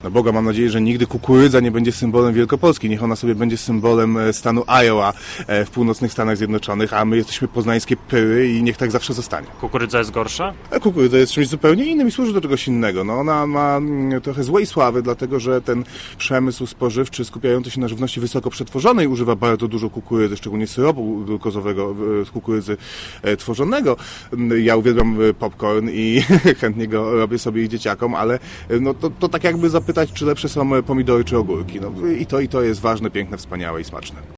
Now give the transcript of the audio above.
Na Boga mam nadzieję, że nigdy kukurydza nie będzie symbolem Wielkopolski. Niech ona sobie będzie symbolem stanu Iowa w północnych Stanach Zjednoczonych, a my jesteśmy poznańskie pyry i niech tak zawsze zostanie. Kukurydza jest gorsza? A kukurydza jest czymś zupełnie innym i służy do czegoś innego. No, ona ma trochę złej sławy, dlatego że ten przemysł spożywczy skupiający się na żywności wysoko przetworzonej używa bardzo dużo kukurydzy, szczególnie syropu glukozowego z kukurydzy tworzonego. Ja uwielbiam popcorn i chętnie go robię sobie i dzieciakom, ale no, to tak jakby zapytać, czy lepsze są pomidory czy ogórki. No, i to jest ważne, piękne, wspaniałe i smaczne.